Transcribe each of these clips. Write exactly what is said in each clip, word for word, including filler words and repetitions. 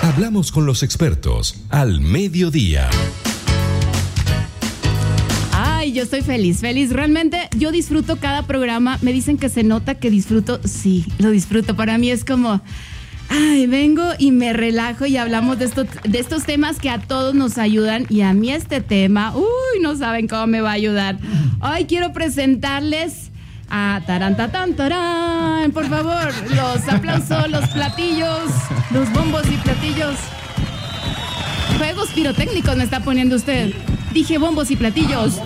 Hablamos con los expertos al mediodía. Ay, yo estoy feliz, feliz. Realmente yo disfruto cada programa. Me dicen que se nota que disfruto. Sí, lo disfruto. Para mí es como... Ay, vengo y me relajo y hablamos de, esto, de estos temas que a todos nos ayudan. Y a mí este tema, uy, no saben cómo me va a ayudar. Hoy quiero presentarles a Tarantatán, tarán. Por favor, los aplausos, los platillos, los bombos y platillos. Juegos pirotécnicos me está poniendo usted. Dije bombos y platillos.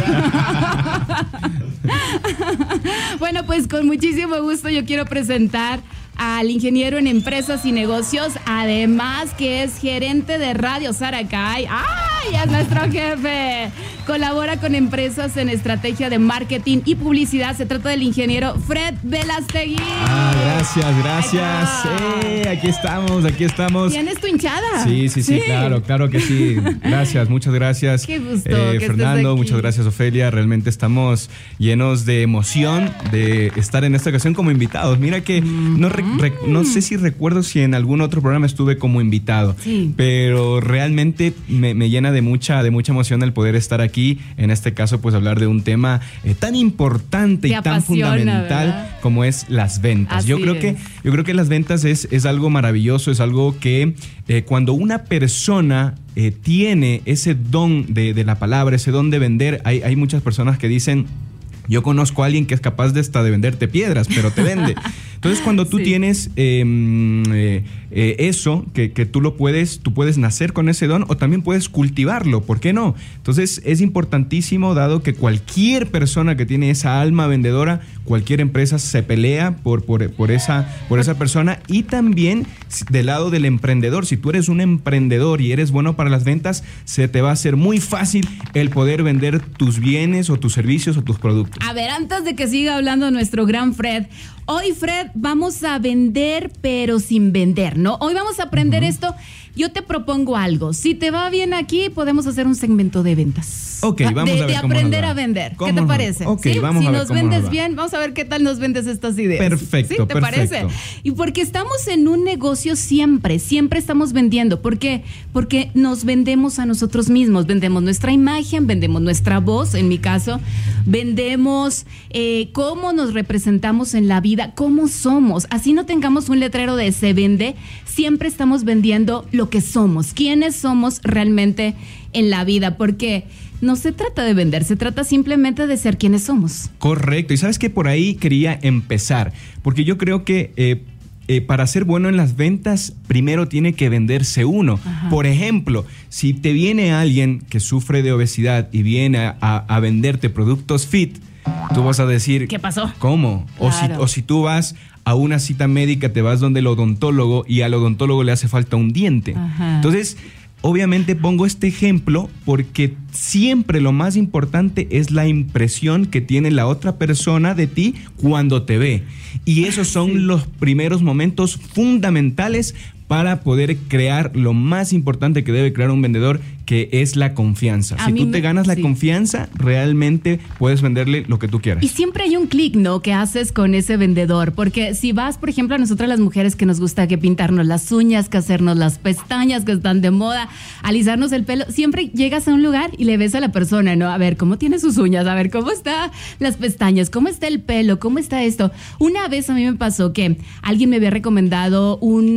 Bueno, pues con muchísimo gusto yo quiero presentar al ingeniero en empresas y negocios, además que es gerente de Radio Saracay. ¡Ay, es nuestro jefe! Colabora con empresas en estrategia de marketing y publicidad. Se trata del ingeniero Fred Velastegui. Ah, gracias, gracias. Eh, aquí estamos, aquí estamos. ¿Tienes tu hinchada? Sí, sí, sí, sí, claro, claro que sí. Gracias, muchas gracias. Qué gusto eh, que Fernando, estés aquí. muchas gracias, Ofelia. Realmente estamos llenos de emoción de estar en esta ocasión como invitados. Mira que mm-hmm. no, re, re, no sé si recuerdo si en algún otro programa estuve como invitado, sí. pero realmente me, me llena de mucha, de mucha emoción el poder estar aquí. En este caso, pues hablar de un tema eh, tan importante Te y apasiona, tan fundamental, ¿verdad? Como es las ventas. Así Yo creo es. que yo creo que las ventas es, es algo maravilloso, es algo que eh, cuando una persona eh, tiene ese don de, de la palabra, ese don de vender, hay, hay muchas personas que dicen: yo conozco a alguien que es capaz de hasta de venderte piedras, pero te vende. Entonces, cuando tú sí. tienes eh, eh, eh, eso, que, que tú lo puedes, tú puedes nacer con ese don o también puedes cultivarlo, ¿por qué no? Entonces, es importantísimo, dado que cualquier persona que tiene esa alma vendedora, cualquier empresa se pelea por, por, por, esa, por esa persona. Y también del lado del emprendedor, si tú eres un emprendedor y eres bueno para las ventas, se te va a hacer muy fácil el poder vender tus bienes o tus servicios o tus productos. A ver, antes de que siga hablando nuestro gran Fred, hoy, Fred, vamos a vender, pero sin vender, ¿no? Hoy vamos a aprender uh-huh. esto. Yo te propongo algo. Si te va bien aquí, podemos hacer un segmento de ventas. Ok, vamos de, a ver de cómo aprender nos va. a vender. ¿Cómo ¿Qué te nos parece? Ok, ¿Sí? vamos si a ver nos cómo vendes nos va. bien, vamos a ver qué tal nos vendes estas ideas. Perfecto, ¿Sí? ¿Te perfecto. parece? Y porque estamos en un negocio siempre, siempre estamos vendiendo. ¿Por qué? Porque nos vendemos a nosotros mismos. Vendemos nuestra imagen, vendemos nuestra voz, en mi caso. Vendemos eh, cómo nos representamos en la vida, cómo somos. Así no tengamos un letrero de se vende, siempre estamos vendiendo lo que somos, quiénes somos realmente en la vida, porque no se trata de vender, se trata simplemente de ser quienes somos. Correcto, y sabes que por ahí quería empezar, porque yo creo que eh, eh, para ser bueno en las ventas, primero tiene que venderse uno. Ajá. Por ejemplo, si te viene alguien que sufre de obesidad y viene a, a, a venderte productos fit, tú vas a decir, ¿qué pasó? ¿Cómo? Claro. O si, o si tú vas a una cita médica, te vas donde el odontólogo y al odontólogo le hace falta un diente. Ajá. Entonces, obviamente pongo este ejemplo porque siempre lo más importante es la impresión que tiene la otra persona de ti cuando te ve. Y esos son sí. los primeros momentos fundamentales para poder crear lo más importante que debe crear un vendedor, que es la confianza. A si tú me, te ganas la sí. confianza, realmente puedes venderle lo que tú quieras. Y siempre hay un clic, ¿no?, que haces con ese vendedor, porque si vas, por ejemplo, a nosotras las mujeres que nos gusta que pintarnos las uñas, que hacernos las pestañas, que están de moda, alisarnos el pelo, siempre llegas a un lugar y le ves a la persona, ¿no? A ver, ¿cómo tiene sus uñas? A ver, ¿cómo está las pestañas? ¿Cómo está el pelo? ¿Cómo está esto? Una vez a mí me pasó que alguien me había recomendado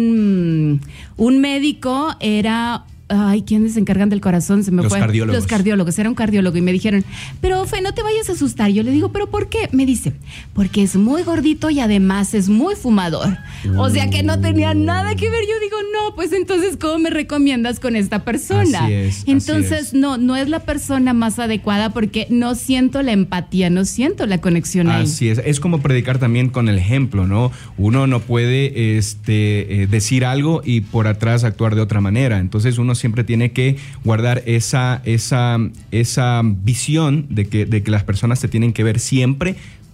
un, un médico, era... Ay, ¿quiénes se encargan del corazón? Se me Los fue. cardiólogos. Los cardiólogos, era un cardiólogo y me dijeron, pero Fe, no te vayas a asustar. Yo le digo, ¿pero por qué? Me dice, porque es muy gordito y además es muy fumador. Uh. O sea que no tenía nada que ver. Yo digo, no, pues entonces, ¿cómo me recomiendas con esta persona? Así es, entonces, así es. no, no es la persona más adecuada porque no siento la empatía, no siento la conexión ahí. Así es, es como predicar también con el ejemplo, ¿no? Uno no puede este, eh, decir algo y por atrás actuar de otra manera. Entonces uno siempre tiene que guardar esa, esa, esa visión de que, de que las personas te tienen que ver siempre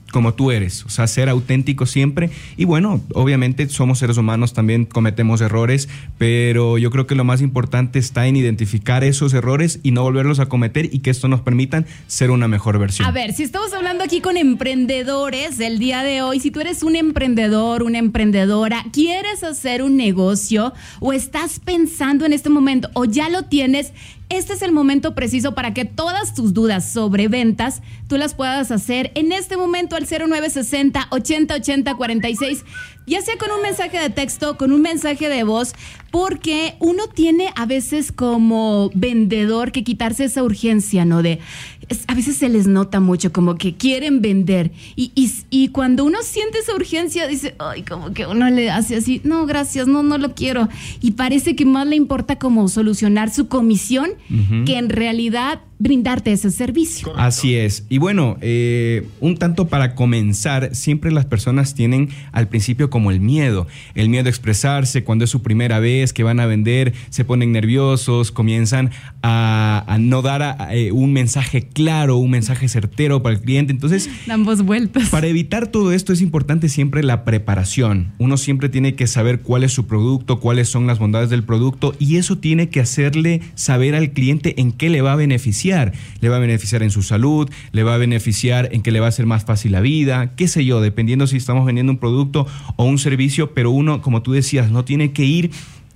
como tú eres, o sea, ser auténtico siempre. Y bueno, obviamente somos seres humanos, también cometemos errores, pero yo creo que lo más importante está en identificar esos errores y no volverlos a cometer, y que esto nos permitan ser una mejor versión. A ver, si estamos hablando aquí con emprendedores el día de hoy, si tú eres un emprendedor, una emprendedora, quieres hacer un negocio o estás pensando en este momento o ya lo tienes, este es el momento preciso para que todas tus dudas sobre ventas tú las puedas hacer en este momento al cero nueve sesenta, ochenta, ochenta, cuarenta y seis, ya sea con un mensaje de texto, con un mensaje de voz, porque uno tiene a veces como vendedor que quitarse esa urgencia, ¿no? De, es, a veces se les nota mucho como que quieren vender y, y, y cuando uno siente esa urgencia dice, ay, como que uno le hace así, no, gracias, no, no lo quiero, y parece que más le importa como solucionar su comisión uh-huh. que en realidad brindarte ese servicio. Correcto. Así es. Y bueno, eh, un tanto para comenzar, siempre las personas tienen al principio como el miedo, el miedo a expresarse cuando es su primera vez que van a vender, se ponen nerviosos, comienzan a, a no dar a, a, un mensaje claro, un mensaje certero para el cliente. Entonces, damos vueltas. Para evitar todo esto es importante siempre la preparación. Uno siempre tiene que saber cuál es su producto, cuáles son las bondades del producto, y eso tiene que hacerle saber al cliente en qué le va a beneficiar. Le va a beneficiar en su salud, le va a beneficiar en que le va a hacer más fácil la vida, qué sé yo, dependiendo si estamos vendiendo un producto o un servicio, pero uno, como tú decías, no tiene que ir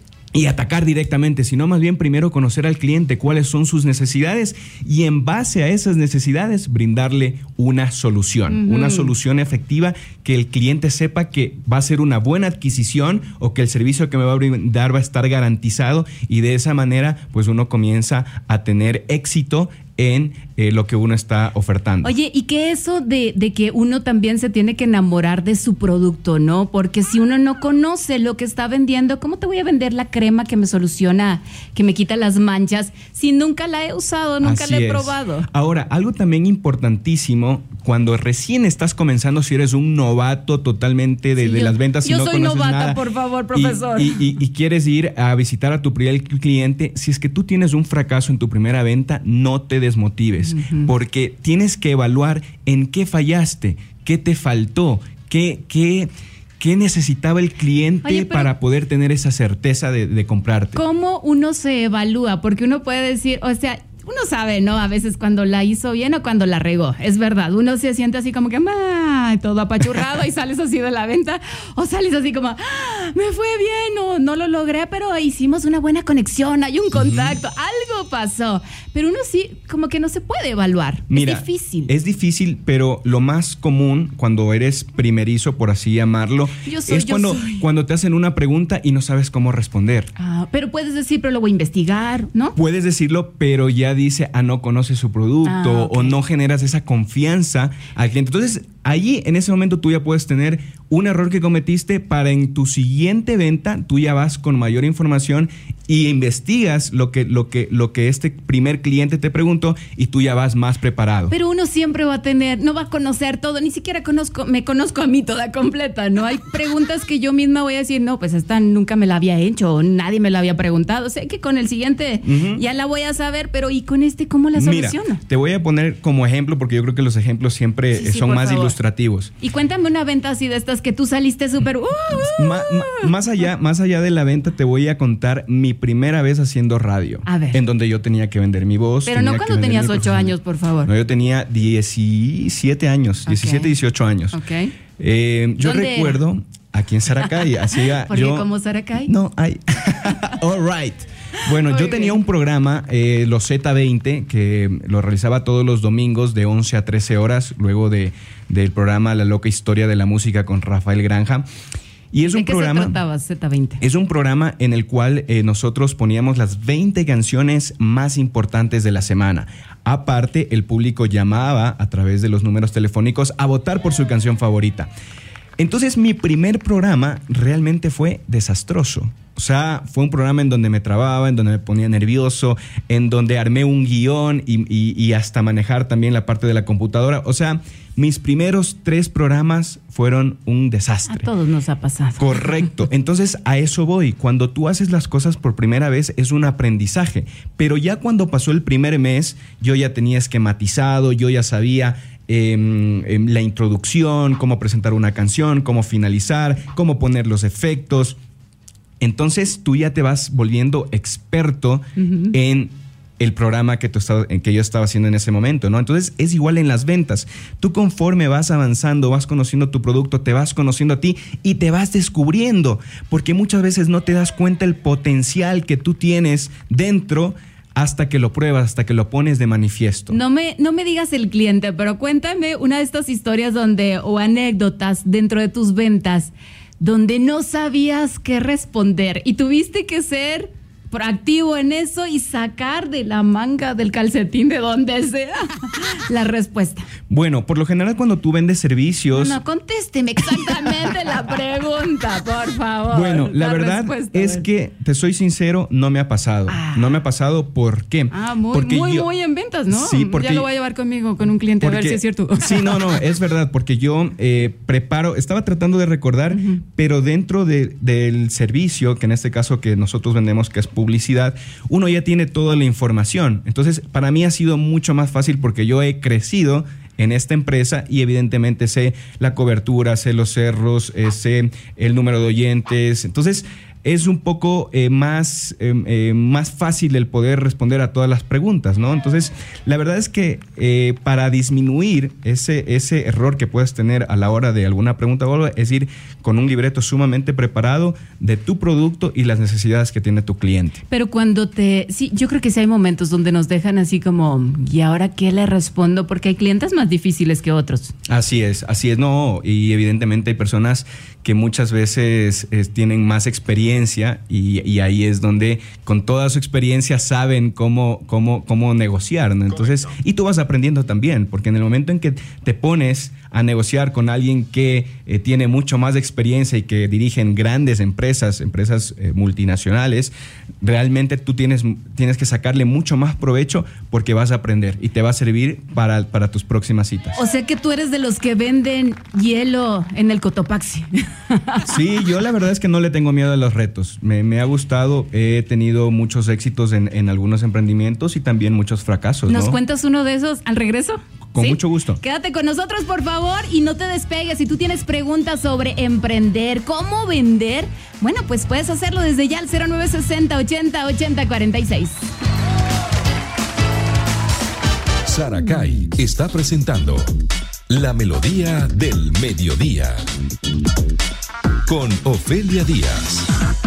y atacar directamente, sino más bien primero conocer al cliente, cuáles son sus necesidades, y en base a esas necesidades brindarle una solución, uh-huh. una solución efectiva, que el cliente sepa que va a ser una buena adquisición o que el servicio que me va a brindar va a estar garantizado, y de esa manera pues uno comienza a tener éxito en eh, lo que uno está ofertando. Oye, y que eso de, de que uno también se tiene que enamorar de su producto, ¿no? Porque si uno no conoce lo que está vendiendo, ¿cómo te voy a vender la crema que me soluciona, que me quita las manchas, si nunca la he usado, nunca Así la he es. probado? Ahora, algo también importantísimo, cuando recién estás comenzando, si eres un novato totalmente de, sí, de yo, las ventas, si yo no soy conoces novata, nada, por favor, profesor. Y, y, y quieres ir a visitar a tu primer cliente, si es que tú tienes un fracaso en tu primera venta, no te desmotives, uh-huh. porque tienes que evaluar en qué fallaste, qué te faltó, qué, qué, qué necesitaba el cliente. Oye, para poder tener esa certeza de, de comprarte. ¿Cómo uno se evalúa? Porque uno puede decir, o sea, uno sabe, ¿no? A veces cuando la hizo bien o cuando la regó. Es verdad, uno se siente así como que ¡ah! Todo apachurrado y sales así de la venta, o sales así como ¡ah! Me fue bien, o no lo logré, pero hicimos una buena conexión, hay un contacto, uh-huh. algo pasó. Pero uno sí, como que no se puede evaluar. Mira, es difícil. Es difícil, pero lo más común cuando eres primerizo, por así llamarlo, yo soy, es cuando, soy. cuando te hacen una pregunta y no sabes cómo responder. Ah, pero puedes decir, pero lo voy a investigar, ¿no? Puedes decirlo, pero ya dice, ah, no conoce su producto, ah, okay. o no generas esa confianza al cliente. Entonces, allí, en ese momento, tú ya puedes tener un error que cometiste para en tu siguiente venta, tú ya vas con mayor información y investigas lo que, lo que, lo que este primer cliente te preguntó, y tú ya vas más preparado. Pero uno siempre va a tener, no va a conocer todo, ni siquiera conozco, me conozco a mí toda completa, ¿no? Hay preguntas que yo misma voy a decir, no, pues esta nunca me la había hecho, o nadie me la había preguntado. Sé que con el siguiente uh-huh. ya la voy a saber, pero ¿y con este cómo la soluciono? Mira, te voy a poner como ejemplo, porque yo creo que los ejemplos siempre sí, sí, son más favor. ilustrativos. Y cuéntame una venta así de estas que tú saliste súper... Uh, uh, ma, ma, más, allá, más allá de la venta, te voy a contar mi primera vez haciendo radio. A ver. En donde yo tenía que vender mi voz. Pero no cuando tenías ocho años, por favor. No, yo tenía diecisiete años, okay. diecisiete, dieciocho años. Ok. Eh, yo ¿Dónde recuerdo era? Aquí en Saracay. Hacía ¿Por qué yo, como Saracay? No, hay. All right. Bueno, Muy yo tenía bien. un programa, eh, los Z veinte, que lo realizaba todos los domingos de once a trece horas, luego de, del programa La Loca Historia de la Música con Rafael Granja. Y es ¿De un qué programa, se trataba Z veinte? Es un programa en el cual eh, nosotros poníamos las veinte canciones más importantes de la semana. Aparte, el público llamaba a través de los números telefónicos a votar por su canción favorita. Entonces, mi primer programa realmente fue desastroso. O sea, fue un programa en donde me trababa, en donde me ponía nervioso, en donde armé un guión y, y, y hasta manejar también la parte de la computadora. O sea, mis primeros tres programas fueron un desastre. A todos nos ha pasado. Correcto. Entonces, a eso voy. Cuando tú haces las cosas por primera vez, es un aprendizaje. Pero ya cuando pasó el primer mes, yo ya tenía esquematizado, yo ya sabía eh, eh, la introducción, cómo presentar una canción, cómo finalizar, cómo poner los efectos. Entonces tú ya te vas volviendo experto uh-huh. en el programa que, tú estaba, que yo estaba haciendo en ese momento, ¿no? Entonces es igual en las ventas. Tú conforme vas avanzando, vas conociendo tu producto, te vas conociendo a ti y te vas descubriendo, porque muchas veces no te das cuenta el potencial que tú tienes dentro hasta que lo pruebas, hasta que lo pones de manifiesto. No me, no me digas el cliente, pero cuéntame una de estas historias donde, o anécdotas dentro de tus ventas, donde no sabías qué responder y tuviste que ser proactivo en eso y sacar de la manga del calcetín, de donde sea, la respuesta. Bueno, por lo general cuando tú vendes servicios... No, no, contésteme exactamente la pregunta, por favor. Bueno, la, la verdad es que, te soy sincero, no me ha pasado. Ah. No me ha pasado, ¿por qué? Ah, muy, porque muy, yo, muy en ventas, ¿no? Sí, porque... Ya lo voy a llevar conmigo, con un cliente, porque, a ver si es cierto. Sí, no, no, es verdad, porque yo eh, preparo, estaba tratando de recordar, uh-huh. pero dentro de, del servicio, que en este caso que nosotros vendemos, que es publicidad, uno ya tiene toda la información. Entonces, para mí ha sido mucho más fácil porque yo he crecido en esta empresa y evidentemente sé la cobertura, sé los cerros, eh, sé el número de oyentes. Entonces, es un poco eh, más, eh, eh, más fácil el poder responder a todas las preguntas, ¿no? Entonces, la verdad es que eh, para disminuir ese, ese error que puedes tener a la hora de alguna pregunta o algo, es ir con un libreto sumamente preparado de tu producto y las necesidades que tiene tu cliente. Pero cuando te... Sí, yo creo que sí hay momentos donde nos dejan así como, ¿y ahora qué le respondo? Porque hay clientes más difíciles que otros. Así es, así es, no, y evidentemente hay personas que muchas veces eh, tienen más experiencia y, y ahí es donde con toda su experiencia saben cómo, cómo, cómo negociar, ¿no? Entonces, correcto. Y tú vas aprendiendo también, porque en el momento en que te pones a negociar con alguien que eh, tiene mucho más experiencia y que dirigen grandes empresas, empresas eh, multinacionales, realmente tú tienes, tienes que sacarle mucho más provecho porque vas a aprender y te va a servir para, para tus próximas citas. O sea que tú eres de los que venden hielo en el Cotopaxi. Sí, yo la verdad es que no le tengo miedo a los retos. Me, me ha gustado, he tenido muchos éxitos en, en algunos emprendimientos y también muchos fracasos. ¿Nos ¿no? cuentas uno de esos al regreso? Con ¿Sí? mucho gusto. Quédate con nosotros, por favor, y no te despegues. Si tú tienes preguntas sobre emprender, cómo vender, bueno, pues puedes hacerlo desde ya al cero nueve sesenta, ochenta, ochenta, cuarenta y seis. Saracay está presentando La Melodía del Mediodía con Ofelia Díaz.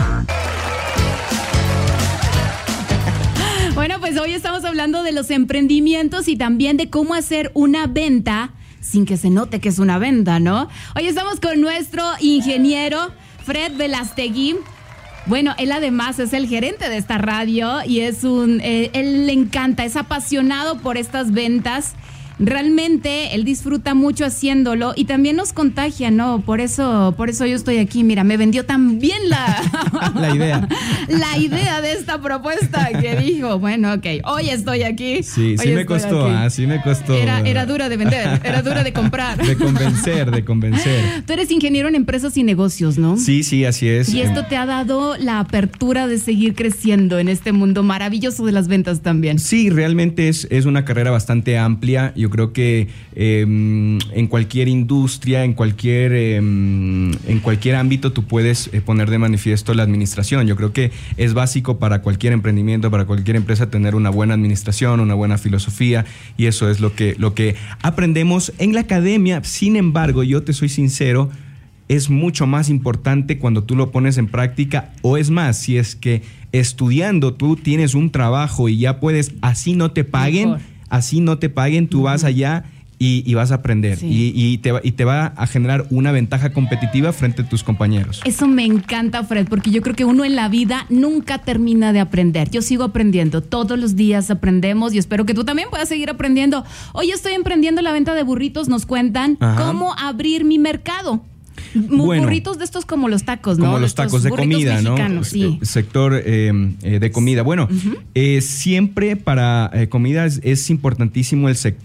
Bueno, pues hoy estamos hablando de los emprendimientos y también de cómo hacer una venta sin que se note que es una venta, ¿no? Hoy estamos con nuestro ingeniero Fred Velastegui. Bueno, él además es el gerente de esta radio y es un, eh, él le encanta, es apasionado por estas ventas. Realmente él disfruta mucho haciéndolo y también nos contagia, ¿no? Por eso, por eso yo estoy aquí. Mira, me vendió tan bien la, la idea. La idea de esta propuesta que dijo, bueno, ok, hoy estoy aquí. Sí, sí me costó, ah, sí me costó. Era, era dura de vender, era dura de comprar. De convencer, de convencer. Tú eres ingeniero en empresas y negocios, ¿no? Sí, sí, así es. Y esto te ha dado la apertura de seguir creciendo en este mundo maravilloso de las ventas también. Sí, realmente es, es una carrera bastante amplia. Yo creo que eh, en cualquier industria, en cualquier, eh, en cualquier ámbito tú puedes eh, poner de manifiesto la administración. Yo creo que es básico para cualquier emprendimiento, para cualquier empresa tener una buena administración, una buena filosofía y eso es lo que, lo que aprendemos en la academia. Sin embargo, yo te soy sincero, es mucho más importante cuando tú lo pones en práctica o es más, si es que estudiando tú tienes un trabajo y ya puedes, así no te paguen, mejor. Así no te paguen, tú uh-huh. vas allá y, y vas a aprender sí. y, y, te va, y te va a generar una ventaja competitiva frente a tus compañeros. Eso me encanta, Fred, porque yo creo que uno en la vida nunca termina de aprender. Yo sigo aprendiendo, todos los días aprendemos y espero que tú también puedas seguir aprendiendo. Hoy estoy emprendiendo la venta de burritos, nos cuentan Ajá. cómo abrir mi mercado. Bueno, burritos de estos como los tacos, ¿no? Como los tacos de comida, ¿no? Sí. Sector eh, eh, de comida. Bueno, uh-huh. eh, siempre para eh, comidas es importantísimo el sector.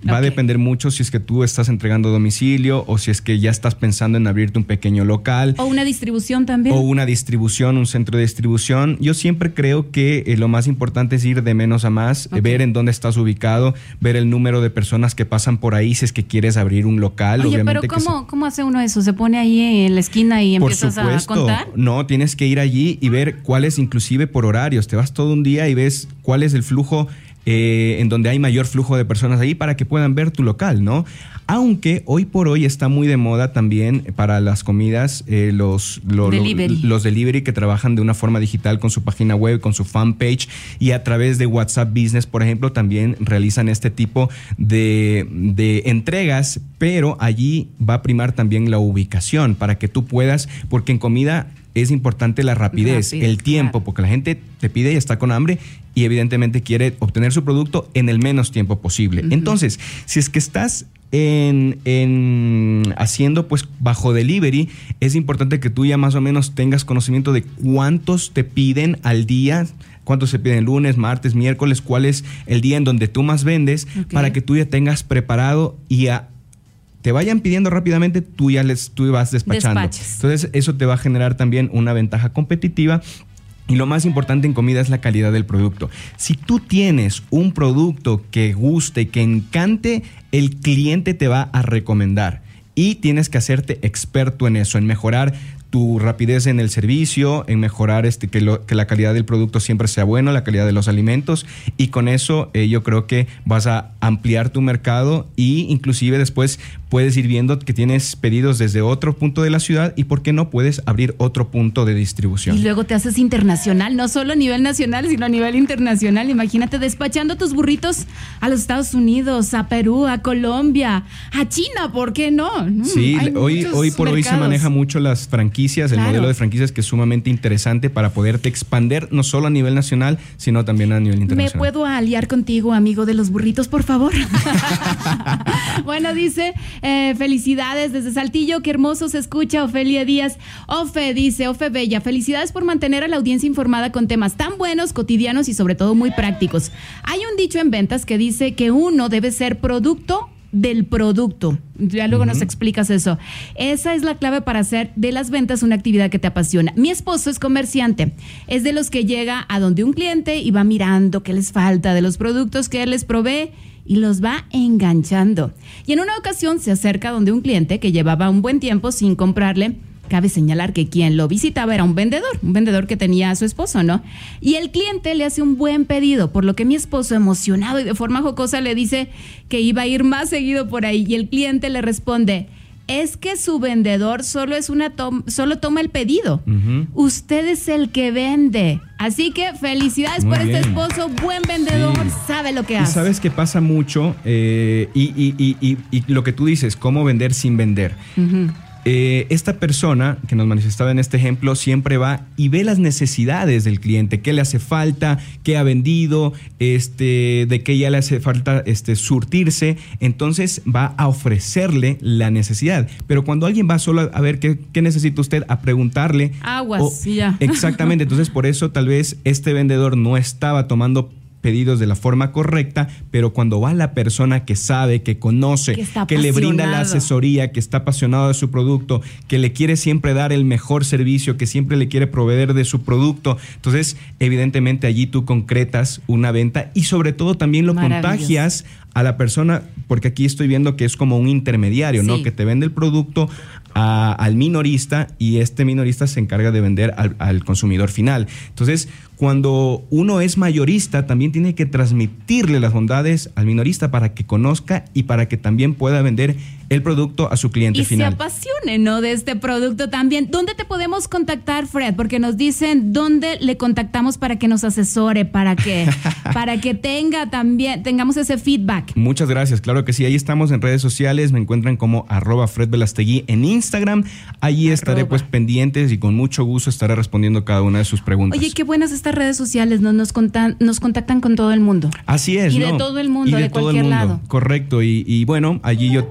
Va Ok. a depender mucho si es que tú estás entregando a domicilio o si es que ya estás pensando en abrirte un pequeño local. O una distribución también. O una distribución, un centro de distribución. Yo siempre creo que eh, lo más importante es ir de menos a más, Ok. eh, ver en dónde estás ubicado, ver el número de personas que pasan por ahí si es que quieres abrir un local. Oye, obviamente pero que ¿cómo, ¿cómo hace uno eso? ¿Se pone ahí en la esquina y Por empiezas supuesto, a contar? no, tienes que ir allí y ver cuáles inclusive por horarios. Te vas todo un día y ves cuál es el flujo eh, en donde hay mayor flujo de personas ahí para que puedan ver tu local, ¿no? Aunque hoy por hoy está muy de moda también para las comidas eh, los, lo- lo- Delivery. los delivery que trabajan de una forma digital con su página web, con su fanpage y a través de WhatsApp Business, por ejemplo, también realizan este tipo de, de entregas, pero allí va a primar también la ubicación para que tú puedas, porque en comida es importante la rapidez, Rapidez, el tiempo, claro. porque la gente te pide y está con hambre y evidentemente quiere obtener su producto en el menos tiempo posible. Ujú. Entonces, si es que estás en, en haciendo pues bajo delivery, es importante que tú ya más o menos tengas conocimiento de cuántos te piden al día, cuántos se piden lunes, martes, miércoles, cuál es el día en donde tú más vendes, Ok. para que tú ya tengas preparado y a te vayan pidiendo rápidamente, tú ya les tú vas despachando. Despaches. Entonces, eso te va a generar también una ventaja competitiva. Y lo más importante en comida es la calidad del producto. Si tú tienes un producto que guste, que encante, el cliente te va a recomendar. Y tienes que hacerte experto en eso, en mejorar tu rapidez en el servicio, en mejorar este, que, lo, que la calidad del producto siempre sea buena, la calidad de los alimentos, y con eso eh, yo creo que vas a ampliar tu mercado y inclusive después puedes ir viendo que tienes pedidos desde otro punto de la ciudad y por qué no puedes abrir otro punto de distribución. Y luego te haces internacional, no solo a nivel nacional, sino a nivel internacional. Imagínate despachando tus burritos a los Estados Unidos, a Perú, a Colombia, a China, ¿por qué no? Mm, Sí, hay hoy, muchos hoy por hoy se mercados. maneja mucho las franquicias, el Claro. modelo de franquicias que es sumamente interesante para poderte expandir no solo a nivel nacional, sino también a nivel ¿Me internacional. puedo aliar contigo, amigo de los burritos, por favor? Bueno, dice, eh, felicidades desde Saltillo, qué hermoso se escucha, Ofelia Díaz. Ofe, dice, Ofe Bella, felicidades por mantener a la audiencia informada con temas tan buenos, cotidianos y sobre todo muy prácticos. Hay un dicho en ventas que dice que uno debe ser producto del producto. Ya luego Ujú. nos explicas eso. Esa es la clave para hacer de las ventas una actividad que te apasiona. Mi esposo es comerciante. Es de los que llega a donde un cliente y va mirando qué les falta de los productos que él les provee y los va enganchando. Y en una ocasión se acerca donde un cliente que llevaba un buen tiempo sin comprarle. Cabe señalar que quien lo visitaba era un vendedor, un vendedor que tenía a su esposo, ¿no? Y el cliente le hace un buen pedido, por lo que mi esposo, emocionado y de forma jocosa, le dice que iba a ir más seguido por ahí. Y el cliente le responde, es que su vendedor solo es una tom- solo toma el pedido. Ujú. Usted es el que vende. Así que felicidades Muy por este bien. esposo, buen vendedor, Sí. sabe lo que Y hace. sabes que pasa mucho eh, y, y- y- y- y lo que tú dices, cómo vender sin vender. Ujú. Eh, esta persona que nos manifestaba en este ejemplo siempre va y ve las necesidades del cliente, qué le hace falta, qué ha vendido, este, de qué ya le hace falta este, surtirse, entonces va a ofrecerle la necesidad. Pero cuando alguien va solo a, a ver qué, qué necesita usted, a preguntarle... Aguas, o- y ya. Exactamente, entonces por eso tal vez este vendedor no estaba tomando pedidos de la forma correcta, pero cuando va la persona que sabe, que conoce, Que está que le brinda la apasionado. asesoría, que está apasionado de su producto, que le quiere siempre dar el mejor servicio, que siempre le quiere proveer de su producto, entonces evidentemente allí tú concretas una venta y sobre todo también lo Maravilloso. contagias a la persona, porque aquí estoy viendo que es como un intermediario, ¿no? Sí. Que te vende el producto a- al minorista y este minorista se encarga de vender al, al consumidor final. Entonces, cuando uno es mayorista, también tiene que transmitirle las bondades al minorista para que conozca y para que también pueda vender el producto a su cliente Y final. se apasione, ¿no? De este producto también. ¿Dónde te podemos contactar, Fred? Porque nos dicen dónde le contactamos para que nos asesore, para que, para que tenga también, tengamos ese feedback. Muchas gracias, claro que sí. Ahí estamos en redes sociales, me encuentran como arroba Fred Velastegui en Instagram. Allí estaré Arroba. pues pendientes y con mucho gusto estaré respondiendo cada una de sus preguntas. Oye, qué buenas estas redes sociales, nos, nos, contan- nos contactan con todo el mundo. Así es, Y de ¿no? todo el mundo, Y de todo cualquier el mundo. lado. Correcto. Y, y bueno, allí yo tengo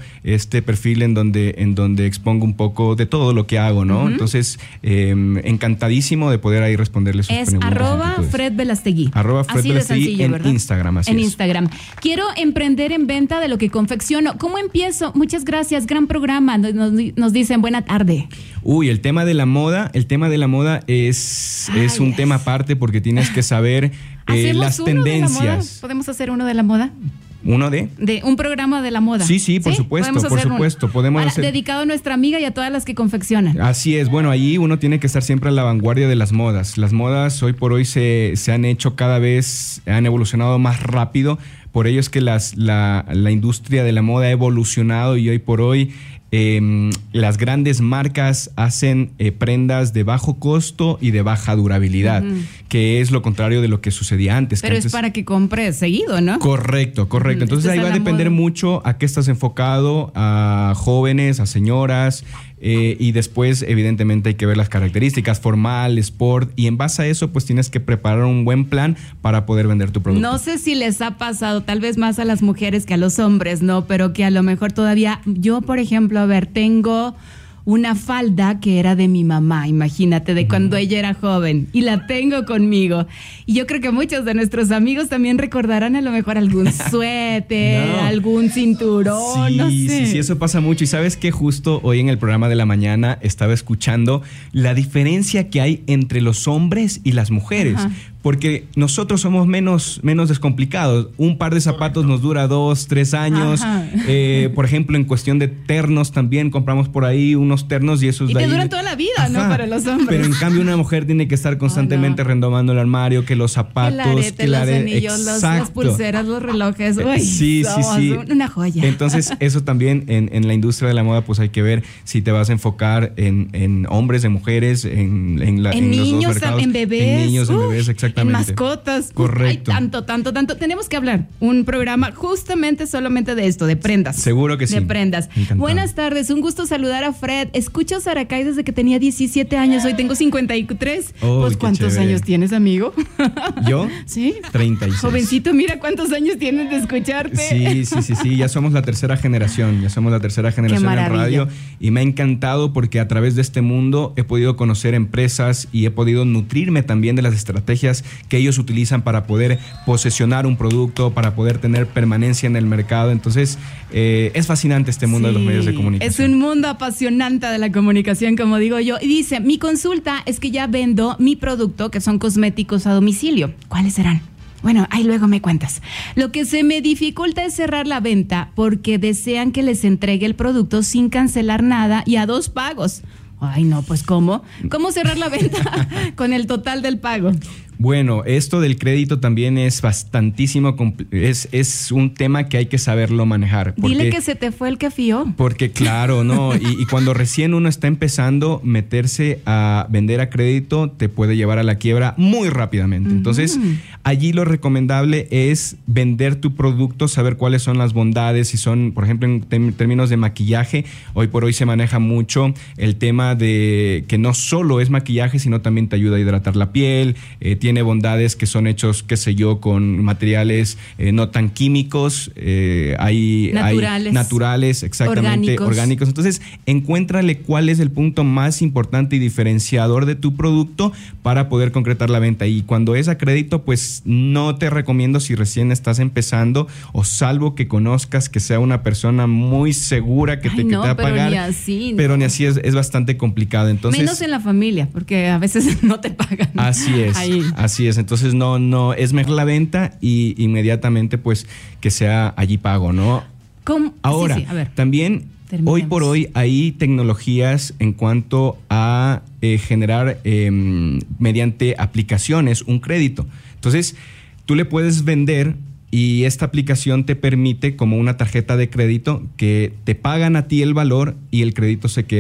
este perfil en donde, en donde expongo un poco de todo lo que hago, ¿no? Uh-huh. Entonces, eh, encantadísimo de poder ahí responderles sus es preguntas. Es arroba Fred Velastegui. Arroba Fred Velastegui en ¿verdad? Instagram, así En es. Instagram. Quiero emprender en venta de lo que confecciono. ¿Cómo empiezo? Muchas gracias, gran programa. Nos, nos, nos dicen buena tarde. Uy, el tema de la moda, el tema de la moda es, Ay, es un yes. tema aparte porque tienes que saber eh, las uno tendencias. De la moda? ¿Podemos hacer uno de la moda? ¿Uno de? De un programa de la moda. Sí, sí, por ¿Sí? supuesto, por supuesto. Uno? Podemos Para, hacer... Dedicado a nuestra amiga y a todas las que confeccionan. Así es, bueno, ahí uno tiene que estar siempre a la vanguardia de las modas. Las modas hoy por hoy se, se han hecho cada vez, han evolucionado más rápido. Por ello es que las, la, la industria de la moda ha evolucionado y hoy por hoy eh, las grandes marcas hacen eh, prendas de bajo costo y de baja durabilidad, uh-huh. que es lo contrario de lo que sucedía antes. Pero antes... es para que compres seguido, ¿no? Correcto, correcto. Entonces ahí va a depender moda. mucho a qué estás enfocado, a jóvenes, a señoras, eh, y después evidentemente hay que ver las características, formal, sport, y en base a eso pues tienes que preparar un buen plan para poder vender tu producto. No sé si les ha pasado, tal vez más a las mujeres que a los hombres, ¿no? Pero que a lo mejor todavía, yo por ejemplo, a ver, tengo una falda que era de mi mamá, imagínate, de cuando ella era joven, y la tengo conmigo. Y yo creo que muchos de nuestros amigos también recordarán a lo mejor algún suéter, no. algún cinturón, sí, no sé. Sí, sí, eso pasa mucho. Y sabes que justo hoy en el programa de la mañana estaba escuchando la diferencia que hay entre los hombres y las mujeres. Ajá. Porque nosotros somos menos, menos descomplicados. Un par de zapatos nos dura dos, tres años. Eh, por ejemplo, en cuestión de ternos también compramos por ahí unos ternos y esos y de te ahí... duran toda la vida, Ajá. ¿no? Para los hombres. Pero en cambio una mujer tiene que estar constantemente oh, no. renovando el armario, que los zapatos, el arete, que el los arete, anillos, los, las pulseras, los relojes. Uy, sí, sí, sí. Una joya. Entonces, eso también en, en la industria de la moda, pues hay que ver si te vas a enfocar en, en hombres, en mujeres, en, en, la, en, en niños, los dos mercados. En bebés. En niños, Uf, en bebés, exactamente. En mascotas. Correcto. Hay tanto, tanto, tanto. Tenemos que hablar un programa justamente solamente de esto, de prendas. Seguro que sí. De prendas. Encantado. Buenas tardes, un gusto saludar a Fred. Escucho a Saracay desde que tenía diecisiete años, hoy tengo cincuenta y tres. Oh, pues, ¿cuántos chévere. años tienes, amigo? ¿Yo? Sí. treinta y seis. Jovencito, mira cuántos años tienes de escucharte. Sí, sí, sí, sí. Ya somos la tercera generación. Ya somos la tercera generación en radio. Y me ha encantado porque a través de este mundo he podido conocer empresas y he podido nutrirme también de las estrategias que ellos utilizan para poder posesionar un producto, para poder tener permanencia en el mercado. Entonces, eh, es fascinante este mundo sí, de los medios de comunicación. Es un mundo apasionante de la comunicación, como digo yo. Y dice, mi consulta es que ya vendo mi producto, que son cosméticos a domicilio. ¿Cuáles serán? Bueno, ahí luego me cuentas. Lo que se me dificulta es cerrar la venta porque desean que les entregue el producto sin cancelar nada y a dos pagos. Ay, no, pues ¿cómo? ¿Cómo cerrar la venta con el total del pago? Bueno, esto del crédito también es bastantísimo, es, es un tema que hay que saberlo manejar. Porque, Dile que se te fue el que fió. Porque claro, ¿no? Y, y cuando recién uno está empezando, meterse a vender a crédito te puede llevar a la quiebra muy rápidamente. Uh-huh. Entonces, allí lo recomendable es vender tu producto, saber cuáles son las bondades, si son, por ejemplo, en tem- términos de maquillaje, hoy por hoy se maneja mucho el tema de que no solo es maquillaje, sino también te ayuda a hidratar la piel, eh, tiene bondades que son hechos, qué sé yo, con materiales eh, no tan químicos, eh, hay naturales, hay naturales exactamente, orgánicos. orgánicos. Entonces, encuéntrale cuál es el punto más importante y diferenciador de tu producto para poder concretar la venta. Y cuando es a crédito, pues no te recomiendo si recién estás empezando, o salvo que conozcas que sea una persona muy segura que Ay, te, no, que te va a pagar. Pero ni así. Pero no. ni así es, es bastante complicado. Entonces, menos en la familia, porque a veces no te pagan. Así es. Ahí. Así es, entonces no, no, es mejor la venta y inmediatamente pues que sea allí pago, ¿no? ¿Cómo? Ahora, sí, sí, a ver. También Terminemos. Hoy por hoy hay tecnologías en cuanto a eh, generar eh, mediante aplicaciones un crédito. Entonces, tú le puedes vender y esta aplicación te permite como una tarjeta de crédito que te pagan a ti el valor y el crédito se queda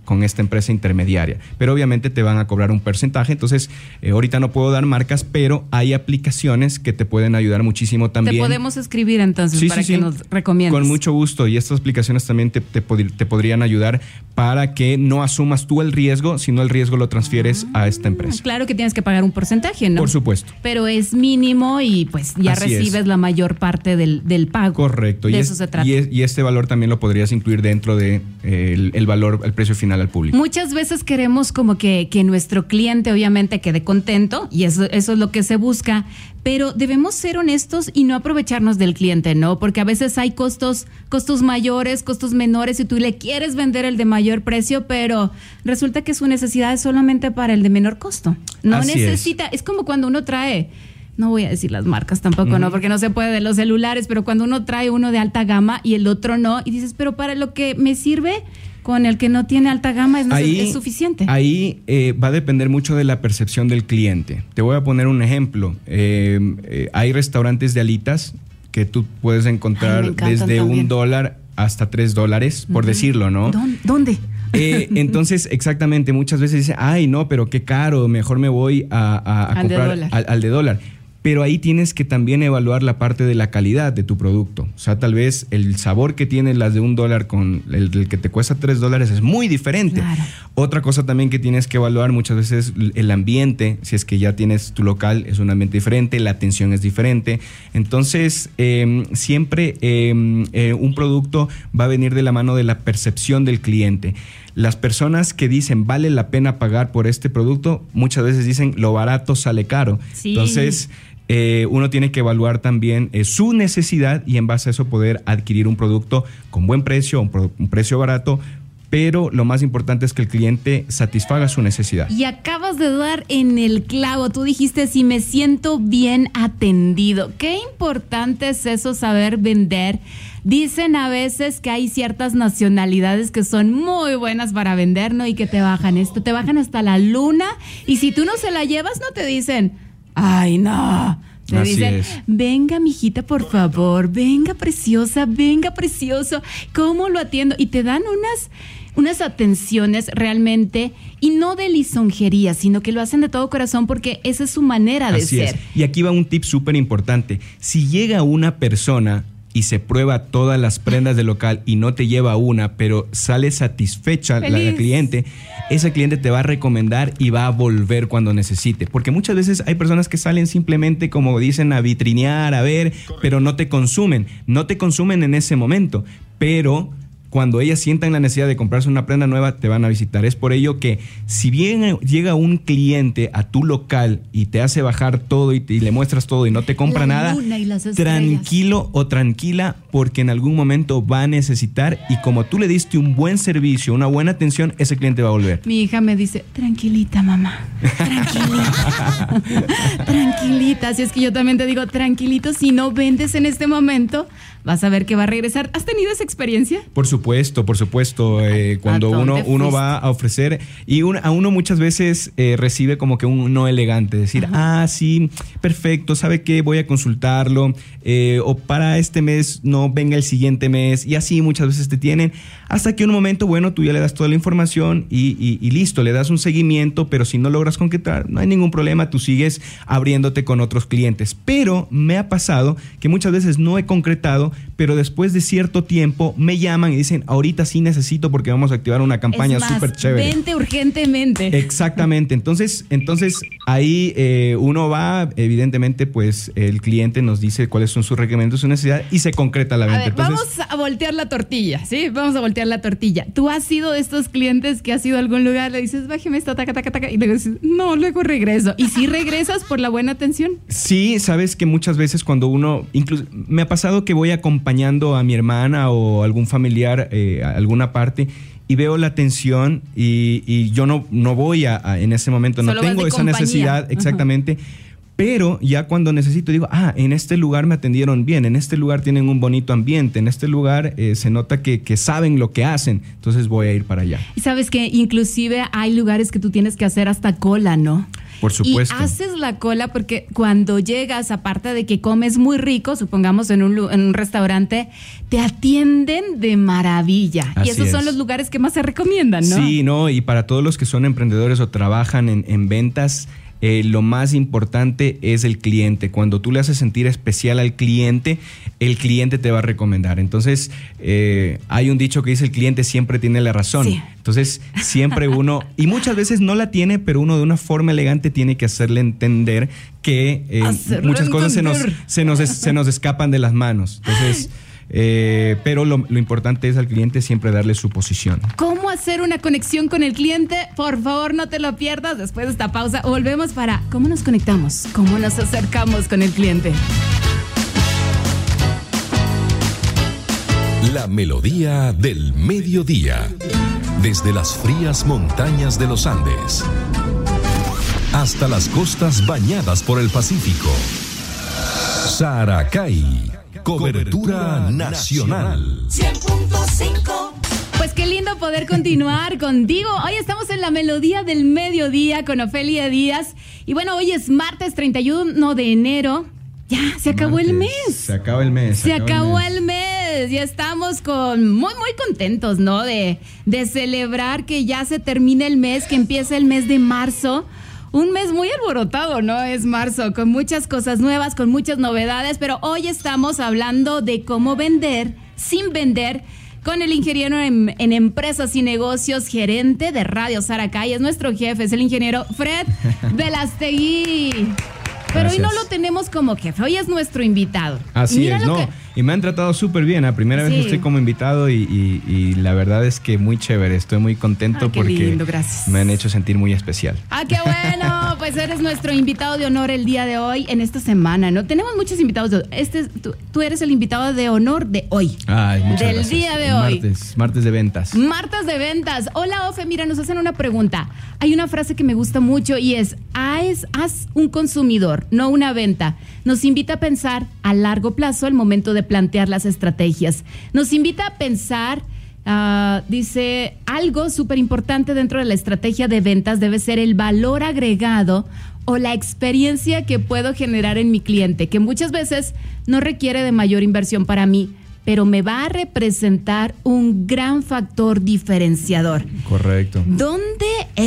con esta empresa intermediaria. Pero obviamente te van a cobrar un porcentaje. Entonces, eh, ahorita no puedo dar marcas, pero hay aplicaciones que te pueden ayudar muchísimo también. Te podemos escribir entonces sí, para sí, que sí. nos recomiendes. Con mucho gusto. Y estas aplicaciones también te, te, pod- te podrían ayudar para que no asumas tú el riesgo, sino el riesgo lo transfieres ah, a esta empresa. Claro que tienes que pagar un porcentaje, ¿no? Por supuesto. Pero es mínimo y pues ya Así recibes es. la mayor parte del, del pago. Correcto. De y eso es, se trata. Y, es, y este valor también lo podrías incluir dentro de eh, el, el valor, el precio final al público. Muchas veces queremos como que, que nuestro cliente obviamente quede contento y eso, eso es lo que se busca, pero debemos ser honestos y no aprovecharnos del cliente, ¿no? Porque a veces hay costos, costos mayores, costos menores y tú le quieres vender el de mayor precio, pero resulta que su necesidad es solamente para el de menor costo. No Así necesita, es. es como cuando uno trae... No voy a decir las marcas tampoco, uh-huh. ¿no? Porque no se puede de los celulares, pero cuando uno trae uno de alta gama y el otro no, y dices, pero para lo que me sirve, con el que no tiene alta gama es, ahí, es suficiente. Ahí eh, va a depender mucho de la percepción del cliente. Te voy a poner un ejemplo. Eh, eh, hay restaurantes de alitas que tú puedes encontrar Ay, desde también. un dólar hasta tres dólares, por uh-huh. decirlo, ¿no? ¿Dónde? Eh, entonces, exactamente, muchas veces dice, ay, no, pero qué caro, mejor me voy a, a, a al comprar de al, al de dólar. Pero ahí tienes que también evaluar la parte de la calidad de tu producto. O sea, tal vez el sabor que tienen las de un dólar con el, el que te cuesta tres dólares es muy diferente. Claro. Otra cosa también que tienes que evaluar muchas veces el ambiente. Si es que ya tienes tu local, es un ambiente diferente, la atención es diferente. Entonces, eh, siempre eh, eh, un producto va a venir de la mano de la percepción del cliente. Las personas que dicen vale la pena pagar por este producto, muchas veces dicen lo barato sale caro. Sí. Entonces, eh, uno tiene que evaluar también eh, su necesidad y en base a eso poder adquirir un producto con buen precio, un, pro- un precio barato, pero lo más importante es que el cliente satisfaga su necesidad. Y acabas de dar en el clavo. Tú dijiste, si me siento bien atendido. Qué importante es eso, saber vender. Dicen a veces que hay ciertas nacionalidades que son muy buenas para vender, ¿no? Y que te bajan esto, te bajan hasta la luna. Y si tú no se la llevas, no te dicen, ay, no. Te Así dicen, es. venga, mijita, por favor, venga, preciosa, venga, precioso. ¿Cómo lo atiendo? Y te dan unas, unas atenciones realmente, y no de lisonjería, sino que lo hacen de todo corazón porque esa es su manera de Así ser. es. Y aquí va un tip súper importante. Si llega una persona y se prueba todas las prendas del local y no te lleva una, pero sale satisfecha la, la cliente, ese cliente te va a recomendar y va a volver cuando necesite. Porque muchas veces hay personas que salen simplemente, como dicen, a vitrinear, a ver, pero no te consumen. No te consumen en ese momento, pero cuando ellas sientan la necesidad de comprarse una prenda nueva, te van a visitar. Es por ello que si bien llega un cliente a tu local y te hace bajar todo y, te, y le muestras todo y no te compra la nada, luna y las estrellas. Tranquilo o tranquila, porque en algún momento va a necesitar, y como tú le diste un buen servicio, una buena atención, ese cliente va a volver. Mi hija me dice, tranquilita, mamá, tranquilita, tranquilita. Así es que yo también te digo, tranquilito, si no vendes en este momento, vas a ver que va a regresar. ¿Has tenido esa experiencia? Por supuesto, por supuesto. Eh, cuando uno, uno va a ofrecer, y un, a uno muchas veces eh, recibe como que un no elegante, decir, Ajá. ah, sí, perfecto, ¿sabe qué? Voy a consultarlo, eh, o para este mes, no, venga el siguiente mes, y así muchas veces te tienen, hasta que un momento, bueno, tú ya le das toda la información y, y, y listo, le das un seguimiento, pero si no logras concretar, no hay ningún problema, tú sigues abriéndote con otros clientes. Pero me ha pasado que muchas veces no he concretado, pero después de cierto tiempo me llaman y dicen, ahorita sí necesito porque vamos a activar una campaña súper chévere. Vente urgentemente. Exactamente. Entonces, entonces ahí eh, uno va, evidentemente, pues el cliente nos dice cuáles son sus requerimientos, su necesidad y se concreta la venta. A ver, Entonces, vamos a voltear la tortilla, ¿sí? Vamos a voltear la tortilla. ¿Tú has sido de estos clientes que has ido a algún lugar, le dices, bájeme esta, taca, taca, taca, y luego dices, no, luego regreso? ¿Y si regresas por la buena atención? Sí, sabes que muchas veces cuando uno, incluso me ha pasado que voy acompañando a mi hermana o algún familiar eh, a alguna parte y veo la atención y, y yo no, no voy a, a en ese momento, no Solo tengo esa compañía. necesidad exactamente. Uh-huh. Pero ya cuando necesito digo, ah, en este lugar me atendieron bien, en este lugar tienen un bonito ambiente, en este lugar eh, se nota que, que saben lo que hacen, entonces voy a ir para allá. Y sabes que inclusive hay lugares que tú tienes que hacer hasta cola, ¿no? Por supuesto. Y haces la cola porque cuando llegas, aparte de que comes muy rico, supongamos en un, en un restaurante, te atienden de maravilla. Así y esos es. son los lugares que más se recomiendan, ¿no? Sí, no, y para todos los que son emprendedores o trabajan en, en ventas, Eh, lo más importante es el cliente. Cuando tú le haces sentir especial al cliente, el cliente te va a recomendar. Entonces, eh, hay un dicho que dice: el cliente siempre tiene la razón. Sí. Entonces, siempre uno, y muchas veces no la tiene, pero uno de una forma elegante tiene que hacerle entender que eh, Hacerle muchas cosas se nos, entender. se, nos, se nos escapan de las manos. Entonces, eh, pero lo, lo importante es al cliente siempre darle su posición. ¿Cómo hacer una conexión con el cliente? Por favor, no te lo pierdas. Después de esta pausa, volvemos para cómo nos conectamos, cómo nos acercamos con el cliente. La melodía del mediodía. Desde las frías montañas de los Andes hasta las costas bañadas por el Pacífico. Saracay. Cobertura nacional. cien punto cinco. Pues qué lindo poder continuar contigo. Hoy estamos en la melodía del mediodía con Ofelia Díaz. Y bueno, hoy es martes treinta y uno de enero. Ya, se acabó Martes. el mes. Se acaba el mes. Se acabó el mes. el mes. Ya estamos con muy, muy contentos, ¿no? De, de celebrar que ya se termina el mes, que empieza el mes de marzo. Un mes muy alborotado, ¿no? Es marzo, con muchas cosas nuevas, con muchas novedades, pero hoy estamos hablando de cómo vender sin vender con el ingeniero en, en empresas y negocios, gerente de Radio Saracay. Es nuestro jefe, es el ingeniero Fred Velastegui. Pero hoy no Gracias. lo tenemos como jefe, hoy es nuestro invitado. Así Mira es, lo no. que- Y me han tratado súper bien. La primera vez Sí. que estoy como invitado y, y- y la verdad es que muy chévere. Estoy muy contento Ah, qué porque lindo, gracias. me han hecho sentir muy especial. Ah, qué bueno, pues eres nuestro invitado de honor el día de hoy, en esta semana, ¿no? Tenemos muchos invitados de este tú, tú eres el invitado de honor de hoy. Ay, muchas Del gracias. día de hoy. Martes, martes de ventas. Martas de ventas. Hola, Ofe, mira, nos hacen una pregunta. Hay una frase que me gusta mucho y es: haz, haz un consumidor, no una venta. Nos invita a pensar a largo plazo al momento de plantear las estrategias. Nos invita a pensar, uh, dice, algo súper importante dentro de la estrategia de ventas debe ser el valor agregado o la experiencia que puedo generar en mi cliente, que muchas veces no requiere de mayor inversión para mí, pero me va a representar un gran factor diferenciador. Correcto. ¿Dónde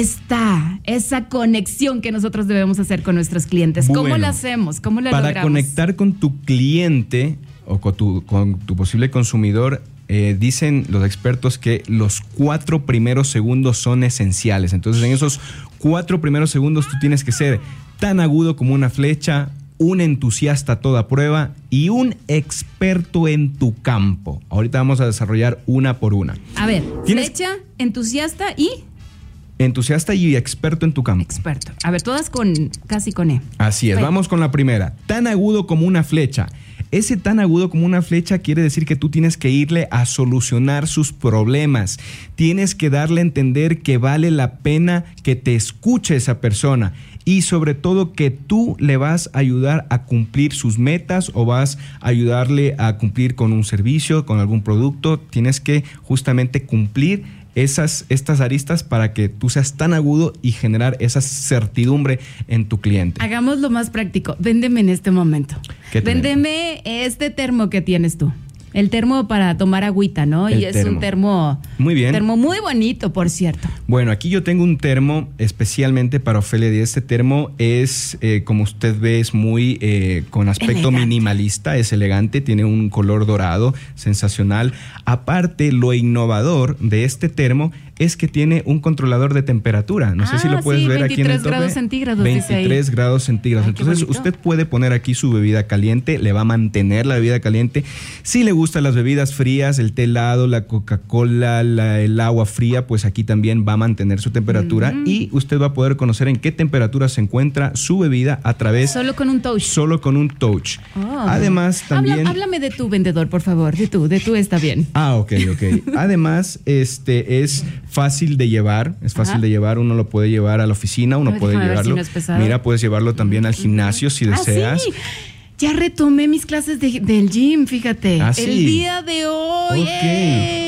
está esa conexión que nosotros debemos hacer con nuestros clientes? ¿Cómo Bueno, la hacemos? ¿Cómo la Para logramos? conectar con tu cliente o con tu, con tu posible consumidor, eh, dicen los expertos que los cuatro primeros segundos son esenciales. Entonces, en esos cuatro primeros segundos tú tienes que ser tan agudo como una flecha, un entusiasta a toda prueba y un experto en tu campo. Ahorita vamos a desarrollar una por una. A ver, ¿Tienes- flecha, entusiasta y Entusiasta y experto en tu campo. experto. A ver, todas con casi con E. Así es, Bueno. vamos con la primera. Tan agudo como una flecha. Ese tan agudo como una flecha quiere decir que tú tienes que irle a solucionar sus problemas. Tienes que darle a entender que vale la pena que te escuche esa persona. Y sobre todo que tú le vas a ayudar a cumplir sus metas o vas a ayudarle a cumplir con un servicio, con algún producto. Tienes que justamente cumplir esas, estas aristas para que tú seas tan agudo y generar esa certidumbre en tu cliente. Hagamos lo más práctico. Véndeme en este momento. ¿Qué te Véndeme este termo que tienes tú. El termo para tomar agüita, ¿no? El y es termo. un termo. Muy bien. Termo muy bonito, por cierto. Bueno, aquí yo tengo un termo especialmente para Ofelia Díaz. Este termo es, eh, como usted ve, es muy eh, con aspecto Elegante. minimalista, es elegante, tiene un color dorado, sensacional. Aparte, lo innovador de este termo es que tiene un controlador de temperatura. No sé Ah, si lo puedes sí, ver aquí en el veintitrés tope. grados centígrados, dice ahí. veintitrés grados centígrados. Ay, qué Entonces, bonito. usted puede poner aquí su bebida caliente, le va a mantener la bebida caliente. Si le gustan las bebidas frías, el té helado, la Coca-Cola, la- el agua fría, pues aquí también va a mantener su temperatura Mm. y usted va a poder conocer en qué temperatura se encuentra su bebida a través Solo con un touch. solo con un touch. Oh. Además, también Habla- háblame de tu vendedor, por favor. De tú, de tú está bien. Ah, ok, ok. Además, este es fácil de llevar, es fácil Ajá. de llevar, uno lo puede llevar a la oficina, uno A ver, puede déjame ver llevarlo. si no es pesado. Mira, puedes llevarlo también al gimnasio si Ah, deseas. sí. Ya retomé mis clases de- del gym, fíjate. Ah, sí. El día de hoy. Ok. ¡eh!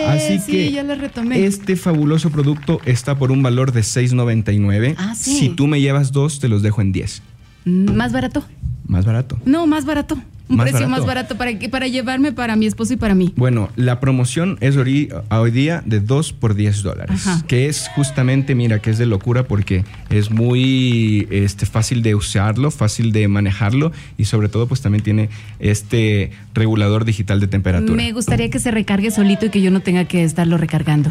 Así sí, que ya la retomé. este fabuloso producto está por un valor de seis noventa y nueve. Ah, sí. Si tú me llevas dos, te los dejo en diez. Mm, ¿Más barato? Más barato. No, más barato. Un Más precio barato. más barato para, que- para llevarme para mi esposo y para mí. Bueno, la promoción es hoy, hoy día de dos por diez dólares. Ajá. Que es justamente, mira, que es de locura porque es muy este, fácil de usarlo, fácil de manejarlo y sobre todo pues también tiene este regulador digital de temperatura. Me gustaría que se recargue solito y que yo no tenga que estarlo recargando.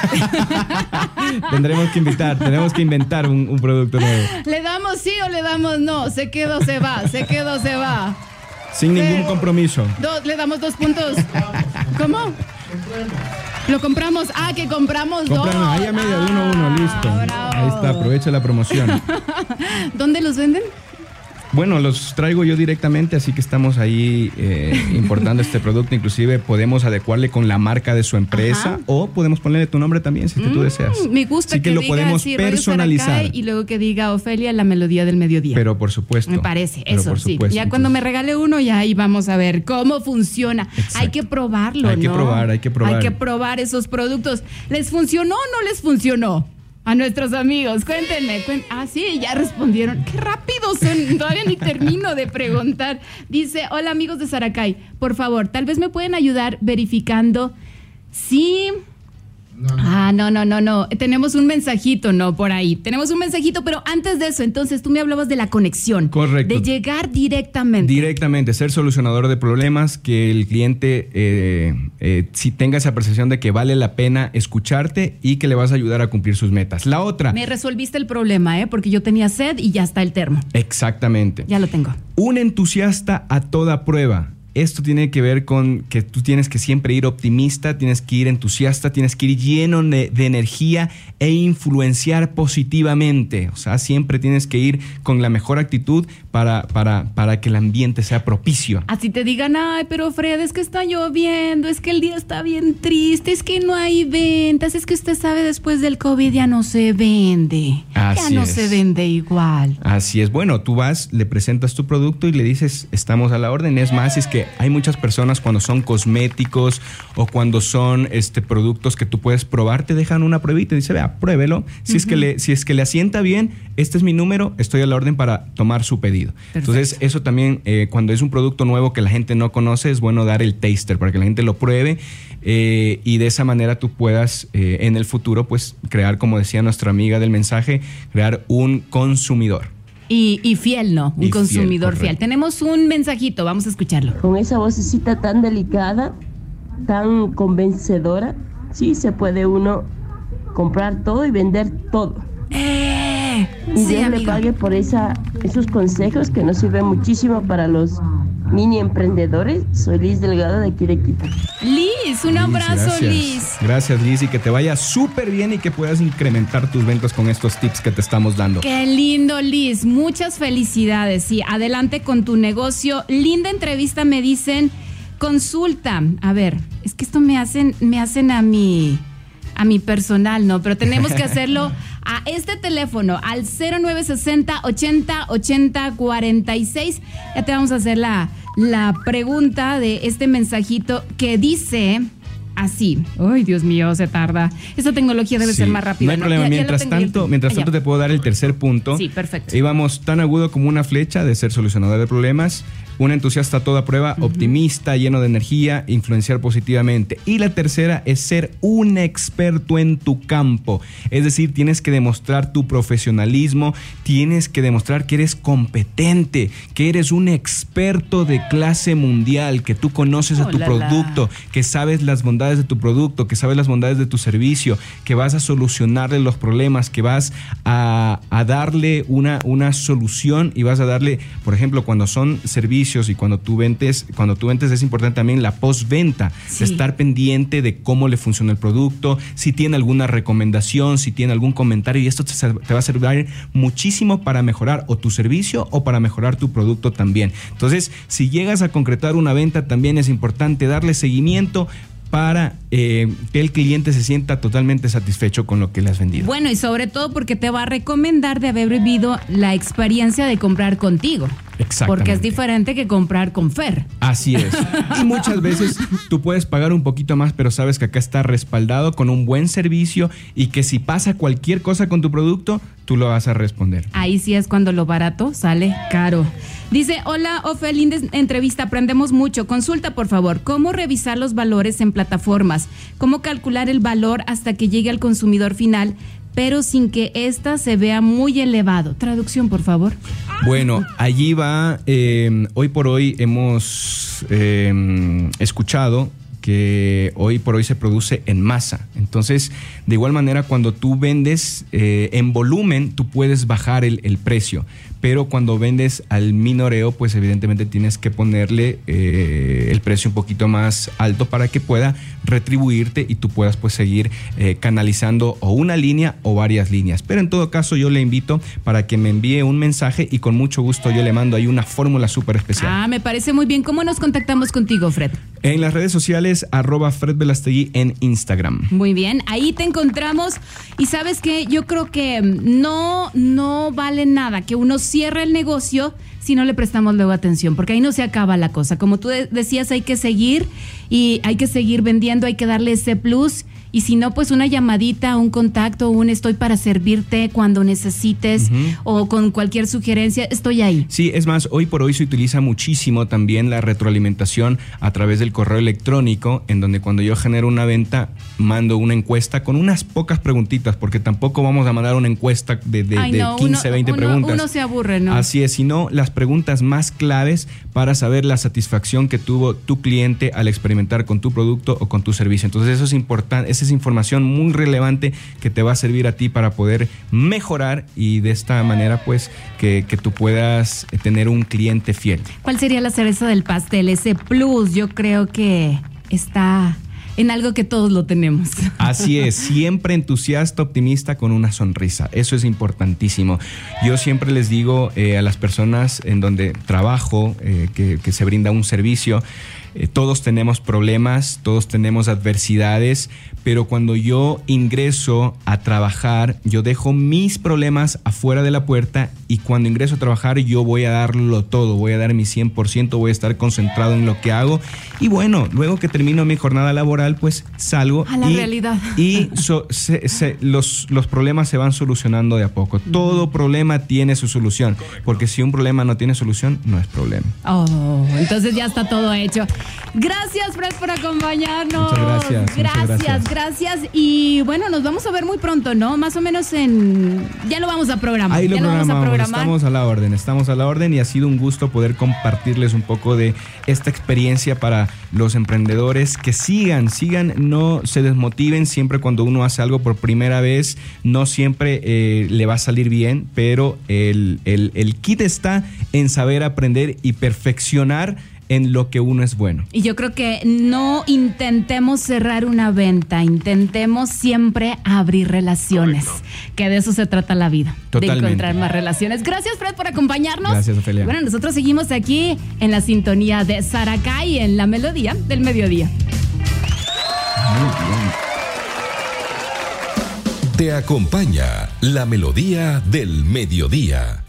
Tendremos que invitar, tenemos que inventar un, un producto nuevo. ¿Le damos sí o le damos no? Se quedó, se va, se quedó, se va. Sin ningún Sí. compromiso. Dos, le damos dos puntos. ¿Cómo? Lo compramos. Ah, que compramos dos. Compramos ahí a media de uno a uno, Ah, listo. bravo. Ahí está, aprovecha la promoción. ¿Dónde los venden? Bueno, los traigo yo directamente, así que estamos ahí eh, importando este producto. Inclusive podemos adecuarle con la marca de su empresa. Ajá. o podemos ponerle tu nombre también si es que tú deseas. Mm, me gusta Así que, que lo diga podemos así, Radio personalizar. Saracay, y luego que diga Ofelia, la melodía del mediodía. Pero por supuesto. Me parece, pero eso por sí. supuesto. Ya cuando me regale uno, ya ahí vamos a ver cómo funciona. Exacto. Hay que probarlo, Hay que ¿no? probar, hay que probar. Hay que probar esos productos. ¿Les funcionó o no les funcionó? A nuestros amigos, cuéntenme. cuen- ah, sí, ya respondieron. Qué rápido son. Todavía ni termino de preguntar. Dice, hola amigos de Saracay, por favor, tal vez me pueden ayudar verificando si... Ah, no, no, no, no. Tenemos un mensajito, no, por ahí. Tenemos un mensajito, pero antes de eso, entonces tú me hablabas de la conexión. Correcto. De llegar directamente. Directamente, ser solucionador de problemas, que el cliente eh, eh, si tenga esa percepción de que vale la pena escucharte y que le vas a ayudar a cumplir sus metas. La otra, Me resolviste el problema, ¿eh? Porque yo tenía sed y ya está el termo. exactamente. Ya lo tengo. Un entusiasta a toda prueba. Esto tiene que ver con que tú tienes que siempre ir optimista, tienes que ir entusiasta, tienes que ir lleno de, de energía e influenciar positivamente. O sea, siempre tienes que ir con la mejor actitud para, para, para que el ambiente sea propicio. Así te digan, ay, pero Fred, es que está lloviendo, es que el día está bien triste, es que no hay ventas, es que usted sabe, después del COVID ya no se vende. Así ya no es. se vende igual. Así es. Bueno, tú vas, le presentas tu producto y le dices, estamos a la orden. Es más, es que hay muchas personas cuando son cosméticos o cuando son este, productos que tú puedes probar, te dejan una pruebita y dice, vea, pruébelo. Si, uh-huh. es que le, si es que le asienta bien, este es mi número, estoy a la orden para tomar su pedido. Perfecto. Entonces, eso también, eh, cuando es un producto nuevo que la gente no conoce, es bueno dar el taster para que la gente lo pruebe eh, y de esa manera tú puedas eh, en el futuro, pues, crear, como decía nuestra amiga del mensaje, crear un consumidor. Y, y fiel, ¿no? Un y consumidor fiel, fiel. Tenemos un mensajito, vamos a escucharlo. Con esa vocecita tan delicada, tan convencedora, sí se puede uno comprar todo y vender todo. ¡Eh! Y Sí, Dios amigo. le pague por esa, esos consejos que nos sirven muchísimo para los mini emprendedores. Soy Liz Delgado de aquí de Quito. Liz, un Liz, abrazo, gracias. Liz. Gracias, Liz, y que te vaya súper bien y que puedas incrementar tus ventas con estos tips que te estamos dando. Qué lindo, Liz. Muchas felicidades. Sí, adelante con tu negocio. Linda entrevista, me dicen. Consulta. A ver, es que esto me hacen, me hacen a mi, a mi personal, ¿no? Pero tenemos que hacerlo a este teléfono, al cero nueve sesenta ochenta ochenta cuarenta y seis. Ya te vamos a hacer la, la pregunta de este mensajito que dice así. Ay, Dios mío, se tarda. Esta tecnología debe Sí, ser más rápida. No hay problema. Ya- ya lo mientras tengo, ya lo tanto, tengo. mientras Allá. tanto te puedo dar el tercer punto. Sí, perfecto. Íbamos tan agudo como una flecha de ser solucionador de problemas, un entusiasta a toda prueba, uh-huh. optimista, lleno de energía, influenciar positivamente. Y la tercera es ser un experto en tu campo. Es decir, tienes que demostrar tu profesionalismo, tienes que demostrar que eres competente, que eres un experto de clase mundial, que tú conoces a tu Oh, la, producto, la. que sabes las bondades de tu producto, que sabes las bondades de tu servicio, que vas a solucionarle los problemas, que vas a, a darle una, una solución y vas a darle, por ejemplo, cuando son servicios y cuando tú vendes, cuando tú vendes es importante también la postventa, Sí. de estar pendiente de cómo le funciona el producto, si tiene alguna recomendación, si tiene algún comentario, y esto te, te va a servir muchísimo para mejorar o tu servicio o para mejorar tu producto también. Entonces, si llegas a concretar una venta, también es importante darle seguimiento para eh, que el cliente se sienta totalmente satisfecho con lo que le has vendido. Bueno, y sobre todo porque te va a recomendar de haber vivido la experiencia de comprar contigo. Exactamente. Porque es diferente que comprar con Fer. Así es. Y muchas veces tú puedes pagar un poquito más, pero sabes que acá está respaldado con un buen servicio y que si pasa cualquier cosa con tu producto, tú lo vas a responder. Ahí sí es cuando lo barato sale caro. Dice, hola, Ofe, linda entrevista, aprendemos mucho. Consulta, por favor, ¿cómo revisar los valores en plataformas? ¿Cómo calcular el valor hasta que llegue al consumidor final, pero sin que ésta se vea muy elevado? Traducción, por favor. Bueno, allí va, eh, hoy por hoy hemos eh, escuchado que hoy por hoy se produce en masa. Entonces, de igual manera, cuando tú vendes eh, en volumen, tú puedes bajar el, el precio. Pero cuando vendes al minoreo, pues evidentemente tienes que ponerle eh, el precio un poquito más alto para que pueda retribuirte y tú puedas pues seguir eh, canalizando o una línea o varias líneas. Pero en todo caso yo le invito para que me envíe un mensaje y con mucho gusto yo le mando ahí una fórmula súper especial. Ah, me parece muy bien. ¿Cómo nos contactamos contigo, Fred? En las redes sociales, arroba Fred Velastegui en Instagram. Muy bien, ahí te encontramos. Y sabes que yo creo que no, no vale nada que uno cierre el negocio si no le prestamos luego atención, porque ahí no se acaba la cosa. Como tú decías, hay que seguir y hay que seguir vendiendo, hay que darle ese plus. Y si no, pues una llamadita, un contacto, un estoy para servirte cuando necesites, uh-huh, o con cualquier sugerencia, estoy ahí. Sí, es más, hoy por hoy se utiliza muchísimo también la retroalimentación a través del correo electrónico, en donde cuando yo genero una venta, mando una encuesta con unas pocas preguntitas, porque tampoco vamos a mandar una encuesta de, de, Ay, de no, quince, uno, veinte uno, preguntas. Uno se aburre, ¿no? Así es, sino las preguntas más claves para saber la satisfacción que tuvo tu cliente al experimentar con tu producto o con tu servicio. Entonces eso es importante, esa es información muy relevante que te va a servir a ti para poder mejorar y de esta manera pues que, que tú puedas tener un cliente fiel. ¿Cuál sería la cereza del pastel? Ese plus, yo creo que está en algo que todos lo tenemos. Así es, siempre entusiasta, optimista, con una sonrisa. Eso es importantísimo. Yo siempre les digo eh, a las personas en donde trabajo, eh, que, que se brinda un servicio, eh, todos tenemos problemas, todos tenemos adversidades, pero cuando yo ingreso a trabajar, yo dejo mis problemas afuera de la puerta y cuando ingreso a trabajar yo voy a darlo todo, voy a dar mi cien por ciento, voy a estar concentrado en lo que hago y bueno, luego que termino mi jornada laboral, pues salgo a la y, realidad. y so, se, se, los, los problemas se van solucionando de a poco. Todo problema tiene su solución, porque si un problema no tiene solución, no es problema. Oh, entonces ya está todo hecho. Gracias, Fred, por acompañarnos. Muchas gracias. Gracias, muchas gracias. gracias. Y bueno, nos vamos a ver muy pronto, ¿no? Más o menos en... Ya lo vamos a programar. Ahí lo ya programamos, lo vamos a programar. Estamos a la orden, estamos a la orden y ha sido un gusto poder compartirles un poco de esta experiencia para los emprendedores. Que sigan, sigan, no se desmotiven. Siempre cuando uno hace algo por primera vez, no siempre eh, le va a salir bien, pero el, el, el kit está en saber aprender y perfeccionar en lo que uno es bueno. Y yo creo que no intentemos cerrar una venta, intentemos siempre abrir relaciones, correcto, que de eso se trata la vida. Totalmente. De encontrar más relaciones. Gracias, Fred, por acompañarnos. Gracias, Ofelia. Bueno, nosotros seguimos aquí en la sintonía de Saracay, en la melodía del mediodía. Muy bien. Te acompaña la melodía del mediodía.